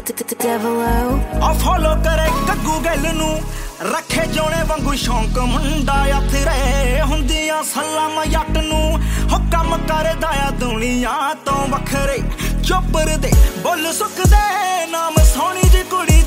ਆ ਫੋਲੋ ਕਰੇ ਗੱਗੂ ਗੱਲ ਨੂੰ ਰੱਖੇ ਜੋਣੇ ਵਾਂਗੂ ਸ਼ੌਂਕ ਮੁੰਡਾ ਅਥਰੇ ਹੁੰਦੀਆਂ ਸਲਾਮ ਜੱਟ ਨੂੰ ਹੋ ਕੰਮ ਕਰਦਾ ਆ ਦੁਨੀਆ ਤੋਂ ਵੱਖਰੇ ਚੋਪਰ ਦੇ ਬੁੱਲ ਸੁੱਕਦੇ ਨਾਮ ਸੋਹਣੀ ਜੀ ਕੁੜੀ